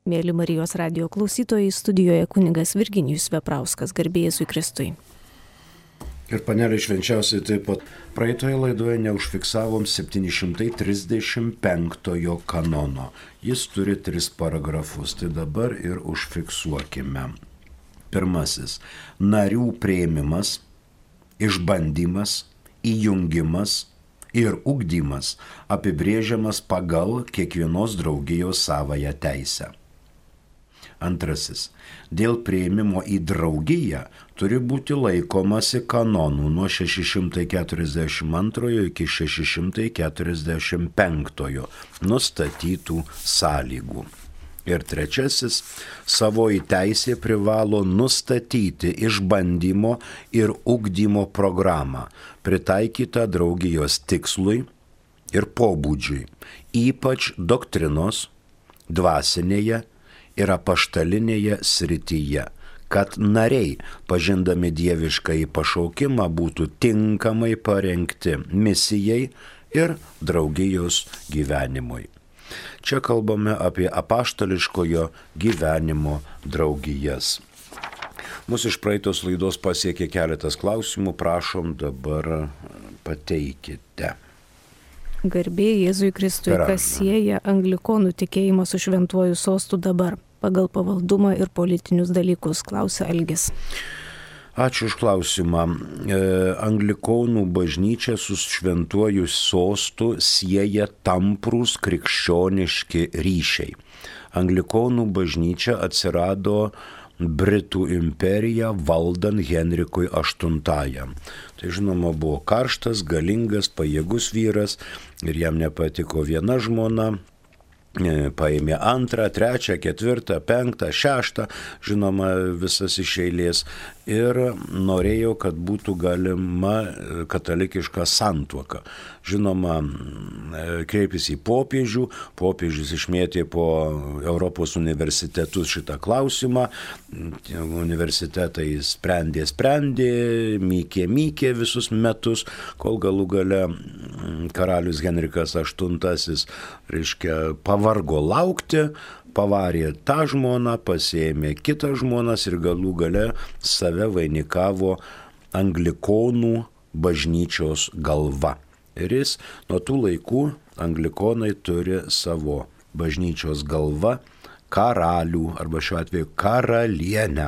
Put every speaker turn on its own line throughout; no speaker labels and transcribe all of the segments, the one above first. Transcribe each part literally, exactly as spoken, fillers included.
Mėly Marijos radijo klausytojai, studijoje kunigas Virginijus Veprauskas, garbė Jėzui Kristui.
Ir panelė švenčiausiai taip pat. Praeitoje laidoje neužfiksavom septyni šimtai trisdešimt penktojo kanono. Jis turi tris paragrafus, tai dabar ir užfiksuokime. Pirmasis - narių priėmimas, išbandymas, įjungimas ir ugdymas apibrėžiamas pagal kiekvienos draugijos savąją teisę. Antrasis - dėl priėmimo į draugiją turi būti laikomasi kanonų nuo šeši šimtai keturiasdešimt antrojo iki šeši šimtai keturiasdešimt penktojo nustatytų sąlygų. Ir trečiasis - savoji teisė privalo nustatyti išbandymo ir ugdymo programą, pritaikytą draugijos tikslui ir pobūdžiui, ypač doktrinos, dvasinėje ir apaštalinėje srityje, kad nariai, pažindami dieviškąjį pašaukimą, būtų tinkamai parengti misijai ir draugijos gyvenimui. Čia kalbame apie apaštališkojo gyvenimo draugijas. Mūsų iš praeitos laidos pasiekė keletas klausimų, prašom dabar pateikite.
Garbė Jėzui Kristui, kas sieja anglikonų tikėjimą su šventuoju sostu dabar, pagal pavaldumą ir politinius dalykus, klausia Algis.
Ačiū už klausimą. E, anglikonų bažnyčia su šventuoju sostu sieja tamprūs krikščioniški ryšiai. Anglikonų bažnyčia atsirado Britų imperiją valdant Henrikui aštuntajam. Tai žinoma buvo karštas, galingas, pajėgus vyras ir jam nepatiko viena žmona, paėmė antrą, trečią, ketvirtą, penktą, šeštą, žinoma visas iš eilės ir norėjo, kad būtų galima katalikiška santuoka. Žinoma, kreipėsi į popiežių, popiežius išmėtė po Europos universitetus šitą klausimą, universitetai sprendė, sprendė, mykė, mykė visus metus, kol galų gale karalius Henrikas aštuntasis, reiškia, pavargo laukti, pavarė tą žmoną, pasiėmė kitą žmonas ir galų gale save vainikavo anglikonų bažnyčios galva. Ir jis nuo tų laikų anglikonai turi savo bažnyčios galva karalių arba šiuo atveju karalienę.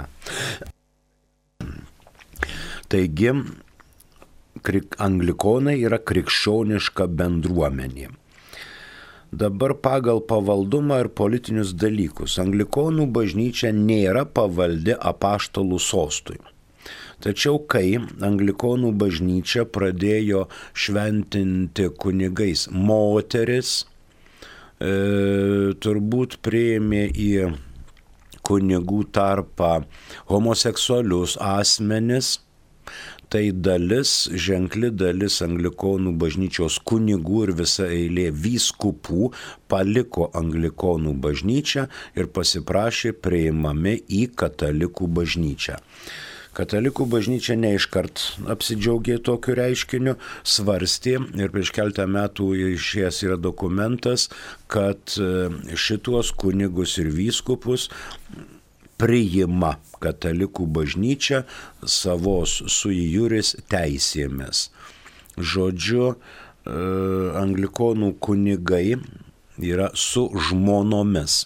Taigi anglikonai yra krikščioniška bendruomenė. Dabar pagal pavaldumą ir politinius dalykus anglikonų bažnyčia nėra pavaldi apaštalų sostui. Tačiau kai anglikonų bažnyčia pradėjo šventinti kunigais moteris, e, turbūt priėmė į kunigų tarpą homoseksualius asmenis, tai dalis, ženkli dalis anglikonų bažnyčios kunigų ir visa eilė vyskupų paliko anglikonų bažnyčią ir pasiprašė priimami į katalikų bažnyčią. Katalikų bažnyčia neiškart apsidžiaugė tokiu reiškiniu, svarstė ir prieš keltą metų išėjęs yra dokumentas, kad šituos kunigus ir vyskupus priima katalikų bažnyčia savos sui juris teisėmis. Žodžiu, anglikonų kunigai yra su žmonomis.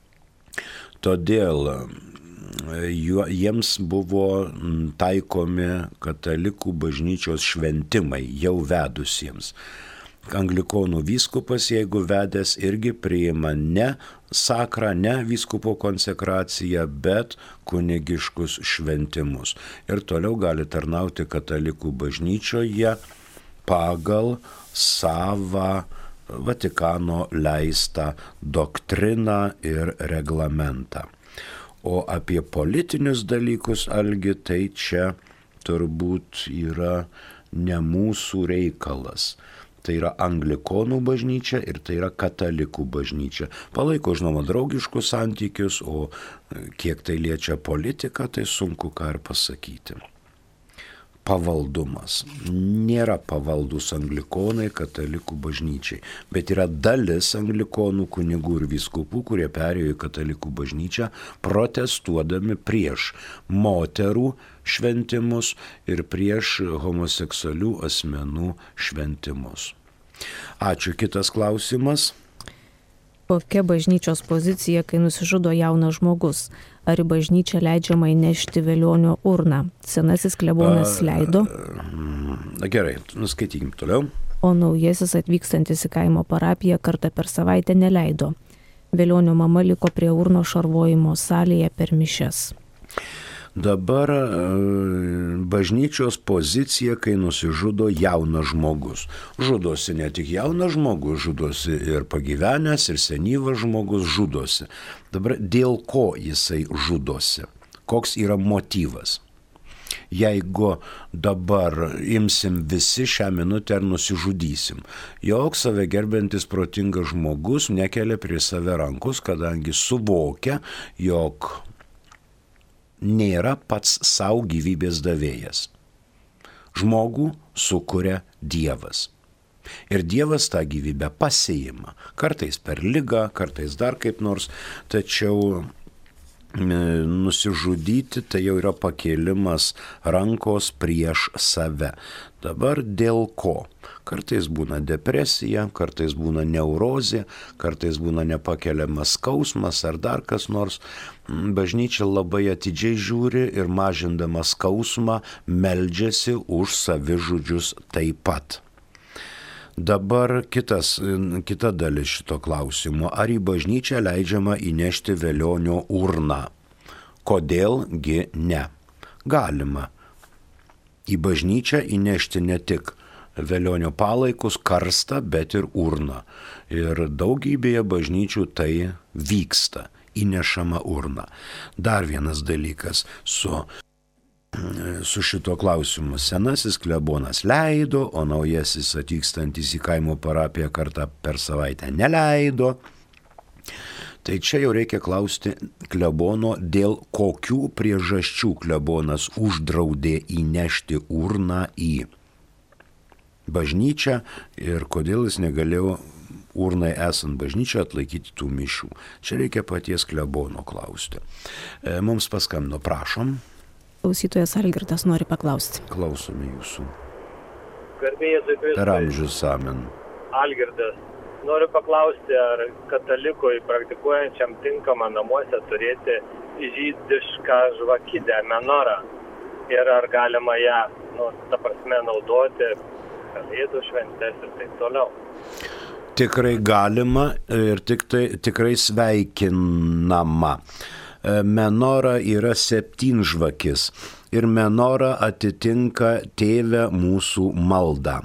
Todėl jiems buvo taikomi katalikų bažnyčios šventimai jau vedusiems. Anglikonų vyskupas, jeigu vedęs, irgi priima ne sakrą, ne vyskupo konsekraciją, bet kunigiškus šventimus. Ir toliau gali tarnauti katalikų bažnyčioje pagal savą Vatikano leistą doktriną ir reglamentą. O apie politinius dalykus, Algi, tai čia turbūt yra ne mūsų reikalas. Tai yra anglikonų bažnyčia ir tai yra katalikų bažnyčia. Palaiko, žinoma, draugiškus santykius, o kiek tai liečia politiką, tai sunku ką ir pasakyti. pavaldumas. Nėra pavaldus anglikonai katalikų bažnyčiai, bet yra dalis anglikonų kunigų ir vyskupų, kurie perėjo į katalikų bažnyčią, protestuodami prieš moterų šventimus ir prieš homoseksualių asmenų šventimus. Ačiū. Kitas klausimas.
Kokia bažnyčios pozicija, kai nusižudo jaunas žmogus? Ar į bažnyčią leidžiama įnešti velionio urną? Senasis klebonas leido.
Na gerai, nuskaitykim toliau.
O naujasis atvykstantis į kaimo parapiją kartą per savaitę neleido. Velionio mama liko prie urno šarvojimo salėje per mišias.
Dabar bažnyčios pozicija, kai nusižudo jaunas žmogus. Žudosi ne tik jaunas žmogus, žudosi ir pagyvenęs, ir senyvas žmogus žudosi. Dabar dėl ko jisai žudosi? Koks yra motyvas? Jeigu dabar imsim visi šią minutę ir nusižudysim, jog save gerbiantis protingas žmogus nekelia prie save rankos, kadangi suvokia, jog nėra pats savo gyvybės davėjas. Žmogų sukuria Dievas. Ir Dievas tą gyvybę pasiima. Kartais per ligą, kartais dar kaip nors. Tačiau nusižudyti tai jau yra pakėlimas rankos prieš save. Dabar dėl ko? Kartais būna depresija, kartais būna neurozė, kartais būna nepakeliamas skausmas ar dar kas nors. Bažnyčia labai atidžiai žiūri ir mažindama skausmą meldžiasi už savižudžius taip pat. Dabar kitas, kita dalis šito klausimo. Ar į bažnyčią leidžiama įnešti velionio urną? Kodėlgi ne? Galima į bažnyčią įnešti ne tik velionio palaikus, karstą, bet ir urną. Ir daugybėje bažnyčių tai vyksta, įnešama urna. Dar vienas dalykas su, su šito klausimu. Senasis klebonas leido, o naujasis atvykstantis į kaimo parapiją kartą per savaitę neleido. Tai čia jau reikia klausti klebono, dėl kokių priežasčių klebonas uždraudė įnešti urną į bažnyčią ir kodėl jis negalėjo urnai esant bažnyčią atlaikyti tų mišių. Čia reikia paties klebono klausti. E, mums paskambino, prašom.
Klausytojas Algirdas nori paklausti.
Klausome jūsų.
Garbė Jėzui Kristui.
Per amžius amen.
Algirdas, noriu paklausti, ar katalikui praktikuojančiam tinkama namuose turėti žydišką žvakidę, menorą. Ir ar galima ją, nu, ta prasme, naudoti kalėdų šventės ir taip toliau.
Tikrai galima ir tik tai, tikrai sveikinama. Menora yra septynžvakis ir menora atitinka Tėve mūsų maldą.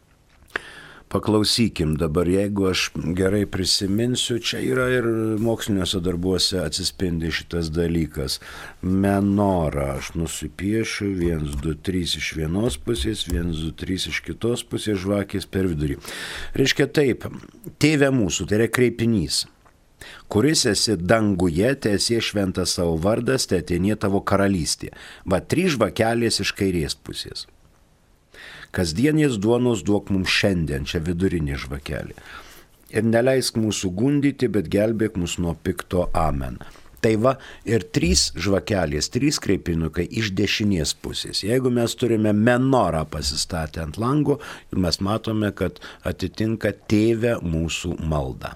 Paklausykim dabar, jeigu aš gerai prisiminsiu, čia yra ir moksliniuose darbuose atsispindi šitas dalykas. Menora, aš nusipiešiu, vienas, du, trys iš vienos pusės, vienas, du, trys iš kitos pusės, žvakės per vidurį. Reiškia taip, Tėve mūsų, tai yra kreipinys, kuris esi danguje, teesie šventas savo vardas, teateinie tavo karalystė. Va, trys žvakelės iš kairės pusės. Kasdienės duonos duok mums šiandien, čia vidurinė žvakelė. Ir neleisk mūsų gundyti, bet gelbėk mus nuo pikto, amen. Tai va, ir trys žvakelės, trys kreipinukai iš dešinės pusės. Jeigu mes turime menorą pasistatę ant lango, mes matome, kad atitinka Tėve mūsų maldą.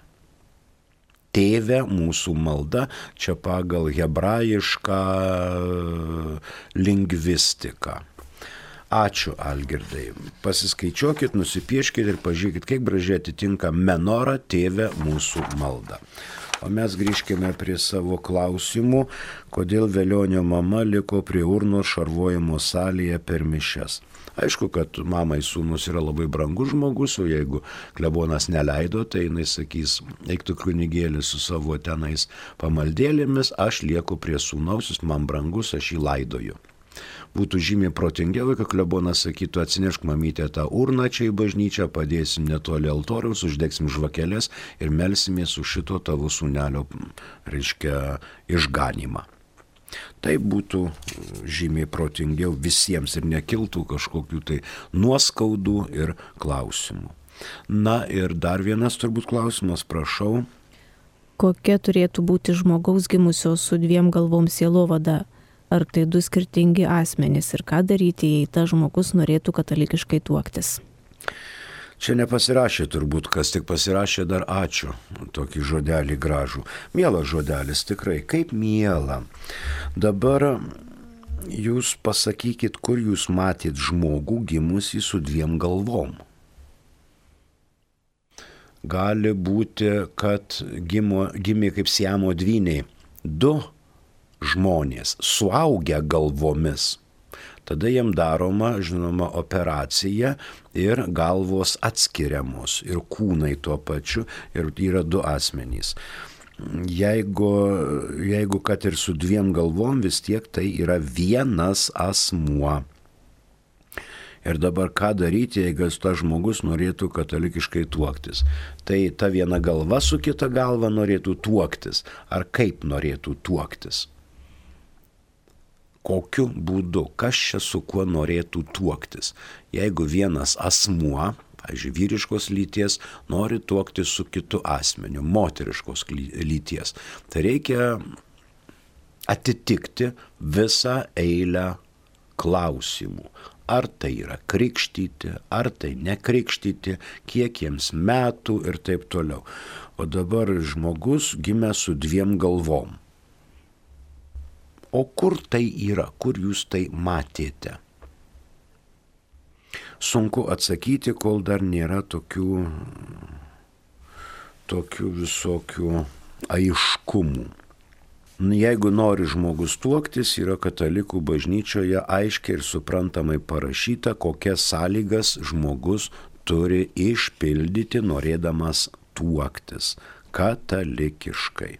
Tėve mūsų malda, čia pagal hebrajišką lingvistiką. Ačiū, Algirdai. Pasiskaičiuokit, nusipieškit ir pažiūrėkit, kaip gražiai atitinka menora Tėve mūsų malda. O mes grįžkime prie savo klausimų, kodėl velionio mama liko prie urnos šarvojimo salėje per mišias. Aišku, kad mamai sūnus yra labai brangus žmogus, o jeigu klebonas neleido, tai jinai sakys, eik tu kunigėlis su savo tenais pamaldėlėmis, aš lieku prie sūnaus, jis man brangus, aš jį laidoju. Būtų žymiai protingiau, kad klebonas sakytų, atsinešk mamytę tą urną čia į bažnyčią, padėsim netoli altoriaus, uždegsim žvakeles ir melsimės už šito tavo sūnelio, reiškia, išganymą. Tai būtų žymiai protingiau visiems ir nekiltų kažkokių tai nuoskaudų ir klausimų. Na ir dar vienas turbūt klausimas, prašau.
Kokia turėtų būti žmogaus gimusio su dviem galvom sielovada? Ar tai du skirtingi asmenys ir ką daryti, jei tas žmogus norėtų katalikiškai tuoktis?
Čia nepasirašė turbūt, kas tik pasirašė dar ačiū, tokį žodelį gražų. Mielas žodelis, tikrai, kaip miela. Dabar jūs pasakykit, kur jūs matėt žmogų gimusį su dviem galvom. Gali būti, kad gimo, gimė kaip Siamo dvyniai du žmonės, suaugę galvomis. Tada jiem daroma, žinoma, operacija ir galvos atskiriamos ir kūnai tuo pačiu ir yra du asmenys. Jeigu, jeigu kad ir su dviem galvom, vis tiek tai yra vienas asmuo. Ir dabar ką daryti, jeigu tas žmogus norėtų katalikiškai tuoktis? Tai ta viena galva su kita galva norėtų tuoktis, ar kaip norėtų tuoktis? Kokiu būdu, kas čia su kuo norėtų tuoktis. Jeigu vienas asmuo, pavyzdžiui, vyriškos lyties, nori tuoktis su kitu asmeniu, moteriškos lyties, tai reikia atitikti visą eilę klausimų. Ar tai yra krikštyti, ar tai nekrikštyti, kiek jiems metų ir taip toliau. O dabar žmogus gimė su dviem galvom. O kur tai yra, kur jūs tai matėte? Sunku atsakyti, kol dar nėra tokių, tokių visokių aiškumų. Jeigu nori žmogus tuoktis, yra katalikų bažnyčioje aiškiai ir suprantamai parašyta, kokias sąlygas žmogus turi išpildyti, norėdamas tuoktis katalikiškai.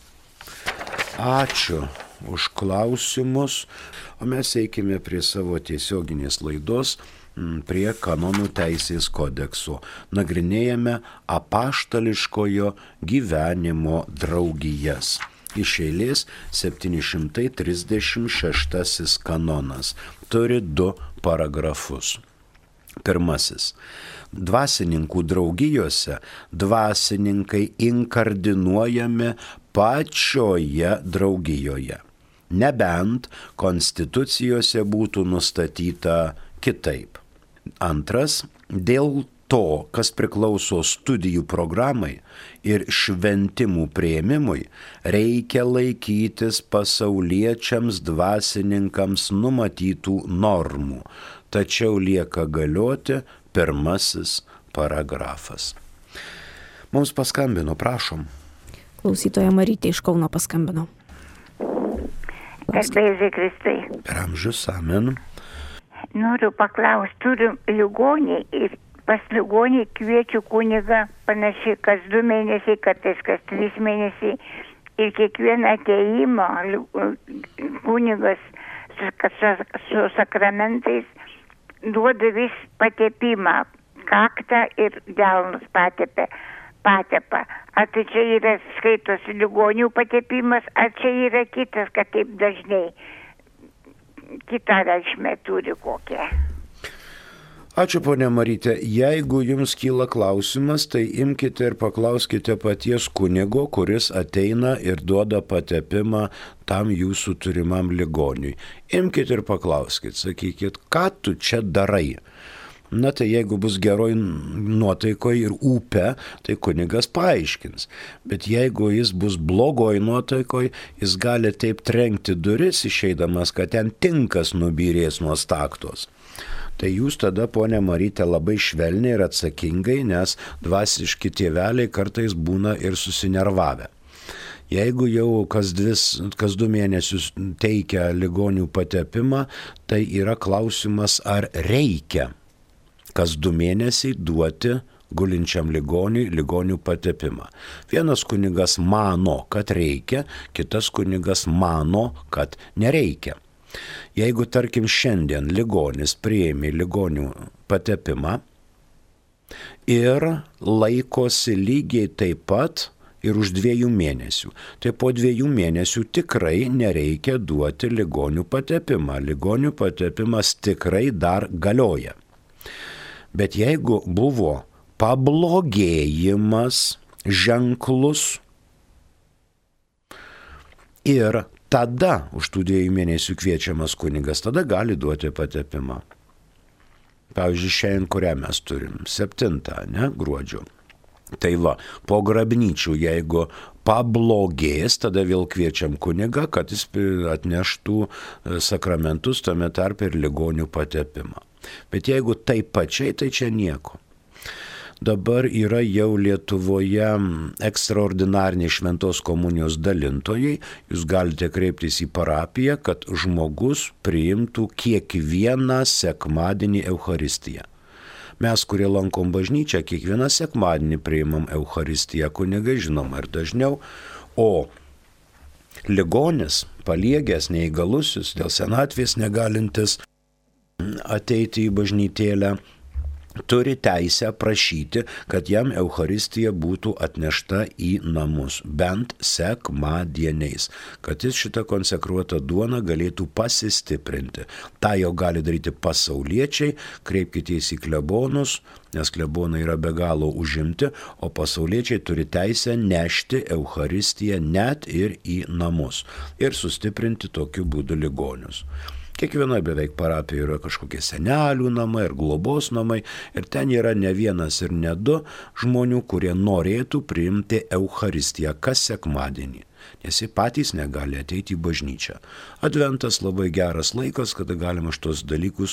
Ačiū už klausimus, o mes eikime prie savo tiesioginės laidos, prie kanonų teisės kodekso. Nagrinėjame apaštališkojo gyvenimo draugijas. Iš eilės septyni šimtai trisdešimt šeštasis kanonas. Turi du paragrafus. Pirmasis. Dvasininkų draugijose dvasininkai inkardinuojami pačioje draugijoje. Nebent konstitucijose būtų nustatyta kitaip. Antras, dėl to, kas priklauso studijų programai ir šventimų priėmimui, reikia laikytis pasauliečiams dvasininkams numatytų normų, tačiau lieka galioti pirmasis paragrafas. Mums paskambino, prašom.
Klausytoja Marytė iš Kauno paskambino.
Garbėsiai Kristai.
Per amžius, amen.
Noriu paklausti, turiu ligonį ir pas ligonį kviečiu kunigą panašiai kas du mėnesiai, kartais kas trys mėnesiai. Ir kiekvieną ateimą kunigas su, su sakramentais duoda vis patepimą, kaktą ir delnus patepė. Patepa. Ar tai čia yra skaitosi ligonių patepimas, ar čia yra kitas, kad taip dažnai kitą reikšmę turi kokią?
Ačiū, ponia Marytė. Jeigu jums kyla klausimas, tai imkite ir paklauskite paties kunigo, kuris ateina ir duoda patepimą tam jūsų turimam ligoniui. Imkite ir paklauskite, sakykit, ką tu čia darai? Na tai jeigu bus geroj nuotaikoje ir ūpe, tai kunigas paaiškins. Bet jeigu jis bus blogoj nuotaikoje, jis gali taip trenkti duris išeidamas, kad ten tinkas nubyrės nuo staktos. Tai jūs tada, ponia Marytė, labai švelniai ir atsakingai, nes dvasiški tėveliai kartais būna ir susinervavę. Jeigu jau kas, dvis, kas du mėnesius teikia ligonių patepimą, tai yra klausimas, ar reikia kas du mėnesiai duoti gulinčiam ligoniui ligonių patepimą. Vienas kunigas mano, kad reikia, kitas kunigas mano, kad nereikia. Jeigu, tarkim, šiandien ligonis priėmė ligonių patepimą ir laikosi lygiai taip pat ir už dviejų mėnesių. Tai po dviejų mėnesių tikrai nereikia duoti ligonių patepimą. Ligonių patepimas tikrai dar galioja. Bet jeigu buvo pablogėjimas ženklus ir tada už tų dviejų mėnesių kviečiamas kunigas, tada gali duoti patepimą. Pavyzdžiui, šiandien, kurią mes turim, septintą, ne, gruodžio. Tai va, po grabnyčių, jeigu pablogės, tada vėl kviečiam kunigą, kad jis atneštų sakramentus, tame tarp ir ligonių patepimą. Bet jeigu taip pačiai, tai čia nieko. Dabar yra jau Lietuvoje ekstraordinariniai šventos komunijos dalintojai. Jūs galite kreiptis į parapiją, kad žmogus priimtų kiekvieną sekmadienį Eucharistiją. Mes, kurie lankom bažnyčią, kiekvieną sekmadienį priimam Eucharistiją, kunigai žinoma ir dažniau, o ligonis, paliegęs, neįgalusis, dėl senatvės negalintis ateiti į bažnytėlę, turi teisę prašyti, kad jam Eucharistija būtų atnešta į namus, bent sekmadieniais, kad jis šitą konsekruotą duoną galėtų pasistiprinti. Ta jau gali daryti pasauliečiai, kreipkitės į klebonus, nes klebonai yra be galo užimti, o pasauliečiai turi teisę nešti Eucharistiją net ir į namus ir sustiprinti tokiu būdu ligonius. Kiekvienoje beveik parapijoje yra kažkokie senelių namai ir globos namai ir ten yra ne vienas ir ne du žmonių, kurie norėtų priimti Eucharistiją kas sekmadienį, nes jie patys negali ateiti į bažnyčią. Adventas labai geras laikas, kada galima šitos dalykus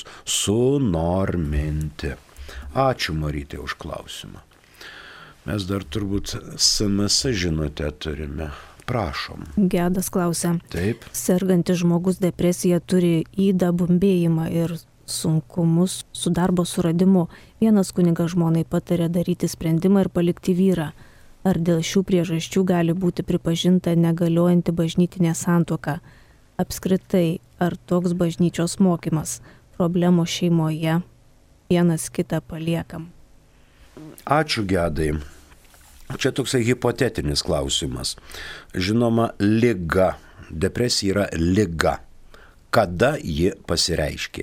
sunorminti. Ačiū Marytė už klausimą. Mes dar turbūt S M S žinutę turime. Prašom.
Gedas klausia.
Taip.
Sergantis žmogus depresija turi ydą, bumbėjimą ir sunkumus su darbo suradimu. Vienas kunigas žmonai patarė daryti sprendimą ir palikti vyrą. Ar dėl šių priežasčių gali būti pripažinta negaliojanti bažnytinė santuoka? Apskritai, ar toks bažnyčios mokymas? Problemos šeimoje, vienas kitą paliekam.
Ačiū Gedai. Čia toksai hipotetinis klausimas. Žinoma, liga. Depresija yra liga. Kada ji pasireiškė?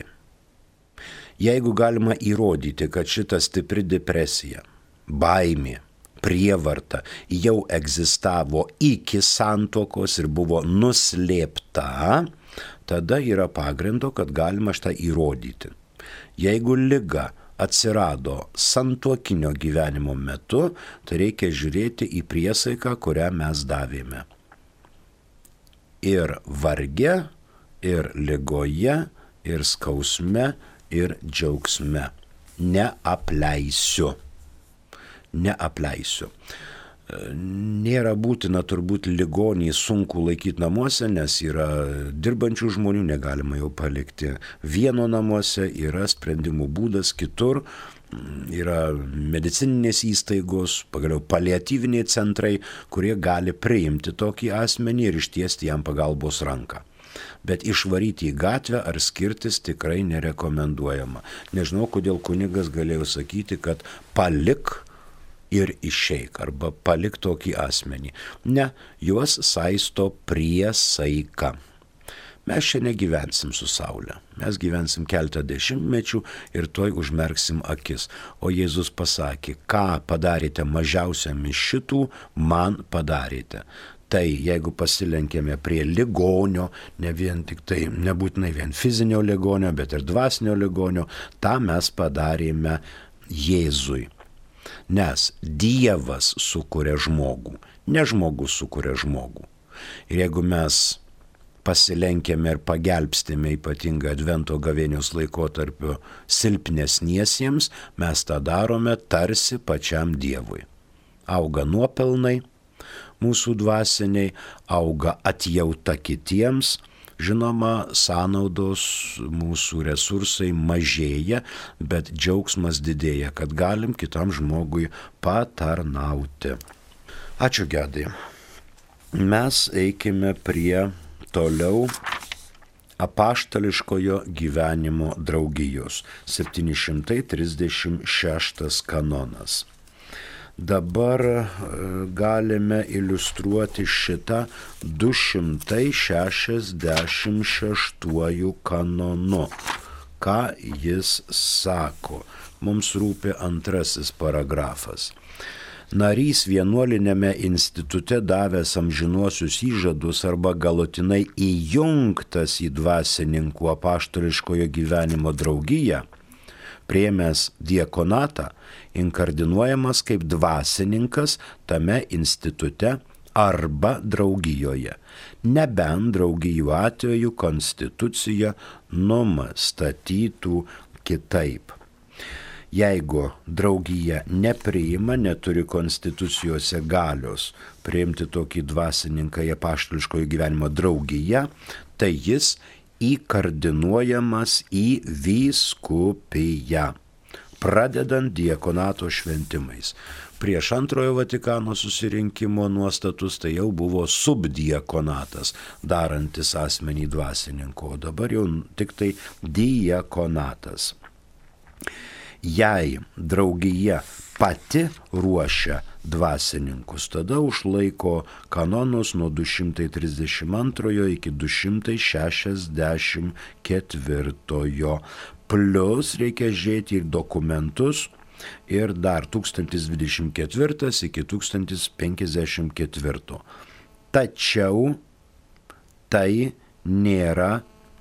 Jeigu galima įrodyti, kad šita stipri depresija, baimė, prievarta jau egzistavo iki santuokos ir buvo nuslėpta, tada yra pagrindo, kad galima šitą įrodyti. Jeigu liga atsirado santuokinio gyvenimo metu, tai reikia žiūrėti į priesaiką, kurią mes davėme. Ir varge, ir ligoje, ir skausme, ir džiaugsme. Neapleisiu. Neapleisiu. Nėra būtina turbūt ligonį sunku laikyti namuose, nes yra dirbančių žmonių, negalima jau palikti vieno namuose, yra sprendimų būdas kitur, yra medicininės įstaigos, pagaliau paliatyviniai centrai, kurie gali priimti tokį asmenį ir ištiesti jam pagalbos ranką. Bet išvaryti į gatvę ar skirtis tikrai nerekomenduojama. Nežinau, kodėl kunigas galėjo sakyti, kad palik ir išeik, arba palik tokį asmenį. Ne, juos saisto priesaika. Mes čia negyvensim su Saule. Mes gyvensim keltą dešimtmečių ir tuoj užmerksim akis. O Jėzus pasakė, ką padarėte mažiausiam iš šitų, man padarėte. Tai jeigu pasilenkėme prie ligonio, ne vien tik tai, nebūtinai vien fizinio ligonio, bet ir dvasinio ligonio, tą mes padarėme Jėzui. Nes Dievas sukuria žmogų, ne žmogus sukuria žmogų. Ir jeigu mes pasilenkėme ir pagelbstėme ypatingą Advento gavėnios laikotarpio silpnesniesiems, mes tą darome tarsi pačiam Dievui. Auga nuopelnai mūsų dvasiniai, auga atjauta kitiems, žinoma, sąnaudos, mūsų resursai mažėja, bet džiaugsmas didėja, kad galim kitam žmogui patarnauti. Ačiū Gedai. Mes eikime prie toliau apaštališkojo gyvenimo draugijos. septyni šimtai trisdešimt šeštas kanonas. Dabar galime iliustruoti šitą du šimtai šešiasdešimt šeštuoju kanonu. Ką jis sako? Mums rūpi antrasis paragrafas. Narys vienuolinėme institute davęs amžinuosius įžadus arba galutinai įjungtas į dvasininkų apaštališkojo gyvenimo draugiją, priėmęs diakonatą, inkardinuojamas kaip dvasininkas tame institute arba draugijoje, nebent draugijų atveju konstitucija numastatytų kitaip. Jeigu draugija nepriima, neturi konstitucijose galios priimti tokį dvasininką į apaštališkojo gyvenimo draugiją, tai jis įkardinuojamas į vyskupiją, pradedant diakonato šventimais. Prieš antrojo Vatikano susirinkimo nuostatus tai jau buvo subdiakonatas, darantis asmenį dvasininku, o dabar jau tik tai diakonatas. Jei draugija pati ruošia dvasininkus, tada užlaiko kanonus nuo du šimtai trisdešimt antrojo iki du šimtai šešiasdešimt ketvirtojo. Plius reikia žiūrėti ir dokumentus ir dar tūkstantis dvidešimt ketvirtas iki tūkstantis penkiasdešimt ketvirto. Tačiau tai nėra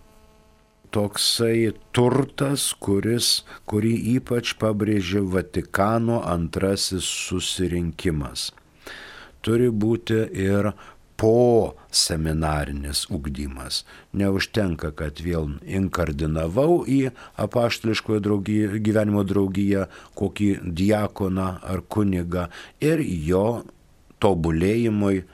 toksai turtas, kuris, kurį ypač pabrėžė Vatikano antrasis susirinkimas. Turi būti ir po seminarinis ugdymas. Neužtenka, kad vėl inkardinavau į apaštališkojo draugiją, gyvenimo draugiją kokį diakoną ar kunigą ir jo tobulėjimui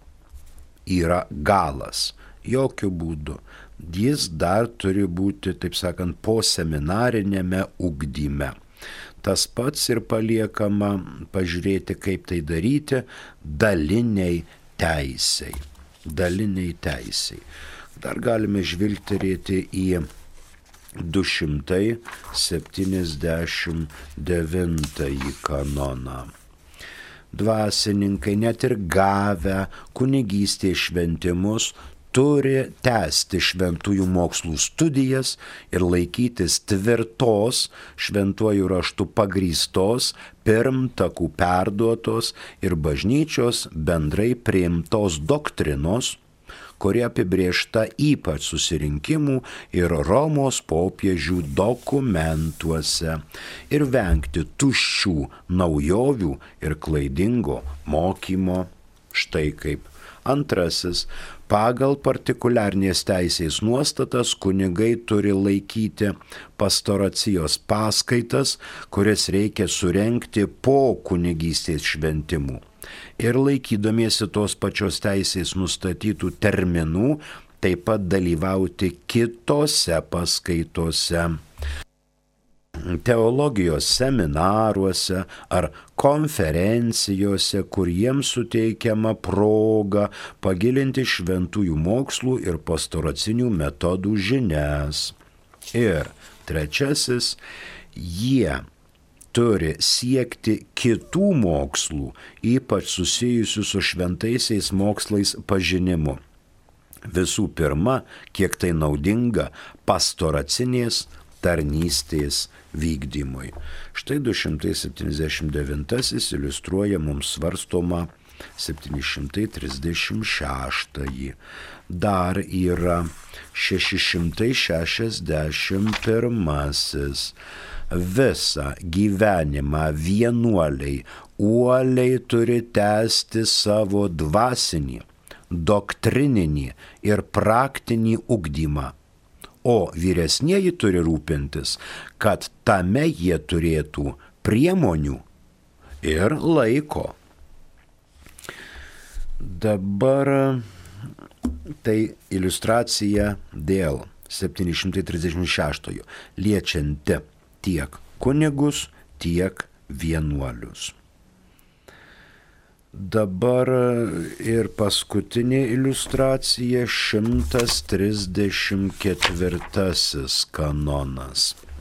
yra galas. Jokių būdų. Jis dar turi būti, taip sakant, po seminarinėme ugdyme. Tas pats ir paliekama pažiūrėti, kaip tai daryti, daliniai teisiai. Daliniai teisiai. Dar galime žvilgterėti į du šimtai septyniasdešimt devintąjį kanoną. Dvasininkai, net ir gavę kunigystės šventimus, turi tęsti šventųjų mokslų studijas ir laikytis tvirtos, šventuoju raštu pagrįstos, pirmtakų perduotos ir bažnyčios bendrai priimtos doktrinos, kuri apibrėžta ypač susirinkimų ir Romos popiežių dokumentuose, ir vengti tuščių naujovių ir klaidingo mokymo. Štai kaip. Antrasis. Pagal partikuliarnės teisės nuostatas kunigai turi laikyti pastoracijos paskaitas, kurias reikia surenkti po kunigystės šventimų. Ir laikydamiesi tos pačios teisės nustatytų terminų, taip pat dalyvauti kitose paskaitose. Teologijos seminaruose ar konferencijose, kur jiems suteikiama proga pagilinti šventųjų mokslų ir pastoracinių metodų žinias. Ir trečiasis, jie turi siekti kitų mokslų, ypač susijusių su šventaisiais mokslais pažinimu. Visų pirma, kiek tai naudinga pastoracinės tarnystės vykdymui. Štai du šimtai septyniasdešimt devintasis iliustruoja mums svarstomą septyni šimtai trisdešimt šeštąjį. Dar yra šeši šimtai šešiasdešimt pirmasis. Visą gyvenimą vienuoliai uoliai turi tęsti savo dvasinį, doktrininį ir praktinį ugdymą. O vyresnieji turi rūpintis, kad tame jie turėtų priemonių ir laiko. Dabar tai iliustracija dėl septyni šimtai trisdešimt šeštojo, liečianti tiek kunigus, tiek vienuolius. Dabar ir paskutinė iliustracija, šimtas trisdešimt ketvirtasis kanonas.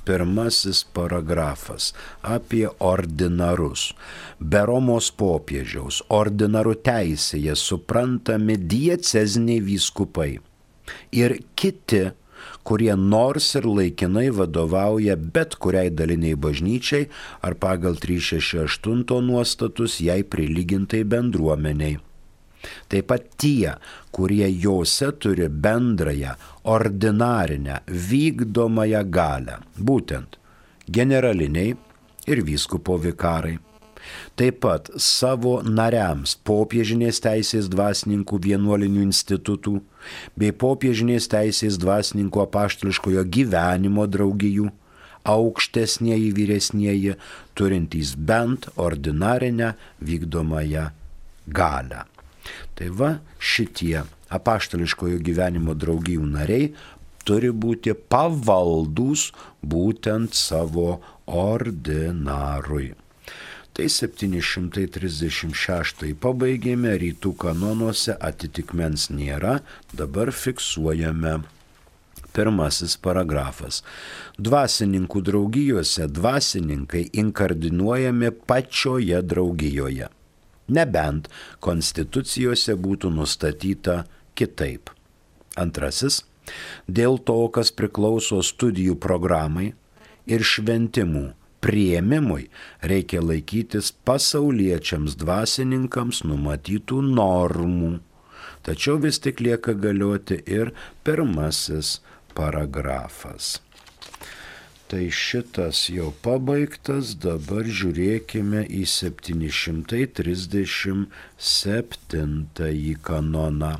pirmasis paragrafas apie ordinarus. Be Romos popiežiaus ordinarų teisėje suprantami dieceziniai vyskupai ir kiti, kurie nors ir laikinai vadovauja bet kuriai daliniai bažnyčiai ar pagal trys šeši aštuoni nuostatus jai prilygintai bendruomeniai. Taip pat tie, kurie jose turi bendrąją, ordinarinę, vykdomąją galią, būtent generaliniai ir vyskupo vikarai. Taip pat savo nariams popiežinės teisės dvasininkų vienuolinių institutų bei popiežinės teisės dvasininkų apaštališkojo gyvenimo draugijų, aukštesnieji vyresnieji, turintys bent ordinarinę vykdomąją galią. Tai va, šitie apaštališkojo gyvenimo draugijų nariai turi būti pavaldūs būtent savo ordinarui. Tai septyni šimtai trisdešimt šeštąjį pabaigėme, rytų kanonuose atitikmens nėra, dabar fiksuojame. Pirmasis paragrafas. Dvasininkų draugijose dvasininkai inkardinuojami pačioje draugijoje. Nebent konstitucijose būtų nustatyta kitaip. Antrasis, dėl to, kas priklauso studijų programai ir šventimų priėmimui, reikia laikytis pasauliečiams dvasininkams numatytų normų. Tačiau vis tik lieka galioti ir pirmasis paragrafas. Tai šitas jau pabaigtas, dabar žiūrėkime į septyni šimtai trisdešimt septintąjį kanoną.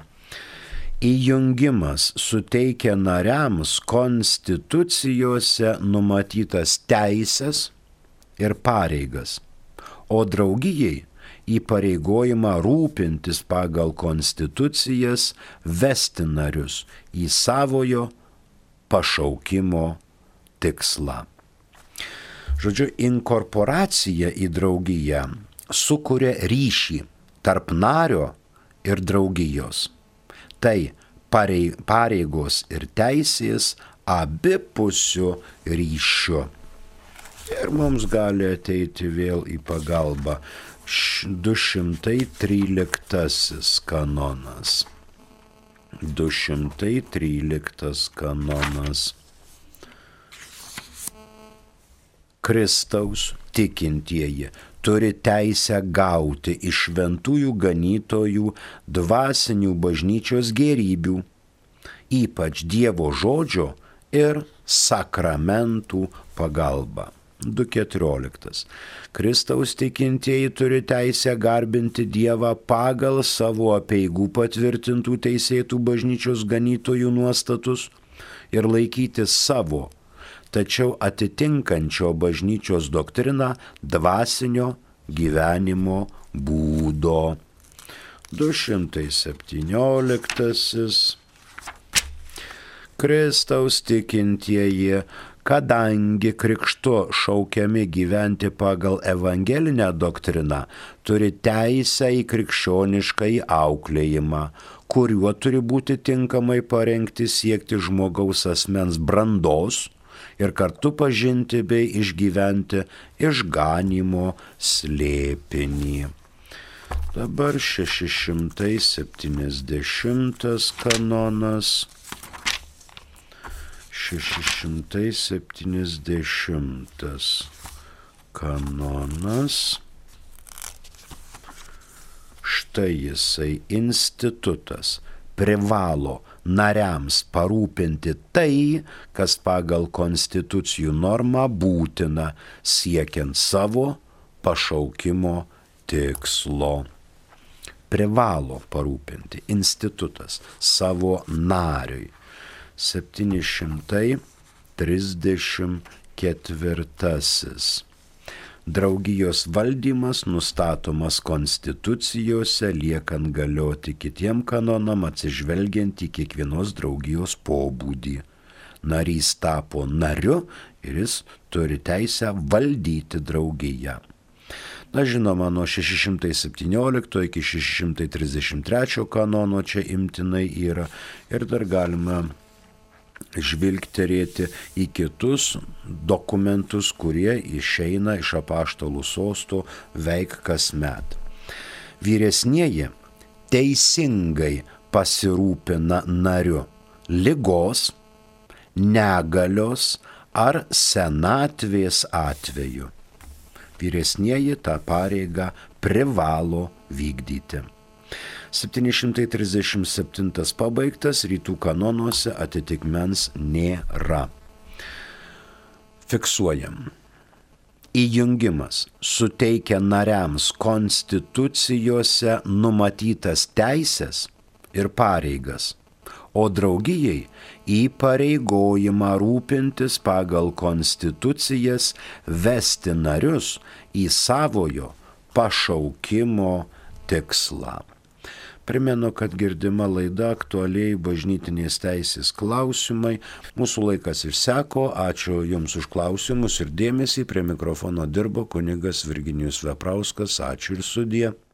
Įjungimas suteikia nariams konstitucijose numatytas teisės ir pareigas, o draugijai įpareigojimą rūpintis pagal konstitucijas vesti narius į savojo pašaukimo tikslą. Žodžiu, inkorporacija į draugiją sukuria ryšį tarp nario ir draugijos. Tai pareigos ir teisės abipusių ryšių. Ir mums gali ateiti vėl į pagalbą du šimtai tryliktasis kanonas. du šimtai tryliktas kanonas. Kristaus tikintieji turi teisę gauti iš šventųjų ganytojų dvasinių bažnyčios gėrybių, ypač Dievo žodžio ir sakramentų pagalba. du keturioliktas. Kristaus tikintieji turi teisę garbinti Dievą pagal savo apeigų patvirtintų teisėtų bažnyčios ganytojų nuostatus ir laikyti savo, tačiau atitinkančio bažnyčios doktriną dvasinio gyvenimo būdo. du šimtai septynioliktasis. Kristaus tikintieji, kadangi krikštu šaukiami gyventi pagal evangelinę doktriną, turi teisę į krikščioniškąjį auklėjimą, kuriuo turi būti tinkamai parengti siekti žmogaus asmens brandos ir kartu pažinti bei išgyventi išganymo slėpinį. Dabar šeši šimtai septyniasdešimtas kanonas. šeši šimtai septyniasdešimtas kanonas. Štai jisai institutas privalo nariams parūpinti tai, kas pagal konstitucijų normą būtina siekiant savo pašaukimo tikslo. Privalo parūpinti institutas savo nariui. septyni šimtai trisdešimt ketvirtasis. Draugijos valdymas nustatomas konstitucijose, liekant galioti kitiem kanonam atsižvelgiant į kiekvienos draugijos pobūdį. Narys tapo nariu ir jis turi teisę valdyti draugiją. Na žinoma, nuo šeši šimtai septyniolikto iki šeši šimtai trisdešimt trečio kanono čia imtinai yra ir dar galima žvilgterėti į kitus dokumentus, kurie išeina iš apaštalų sosto veik kasmet. Vyresnieji teisingai pasirūpina nariu ligos, negalios ar senatvės atveju. Vyresnieji tą pareigą privalo vykdyti. septyni šimtai trisdešimt septintas pabaigtas, rytų kanonuose atitikmens nėra. Fiksuojam. Įjungimas suteikia nariams konstitucijose numatytas teisės ir pareigas, o draugijai įpareigojimą rūpintis pagal konstitucijas vesti narius į savojo pašaukimo tikslą. Primenu, kad girdima laida aktualiai bažnytinės teisės klausimai. Mūsų laikas išseko, ačiū Jums už klausimus ir dėmesį. Prie mikrofono dirbo kunigas Virginijus Veprauskas, ačiū ir sudie.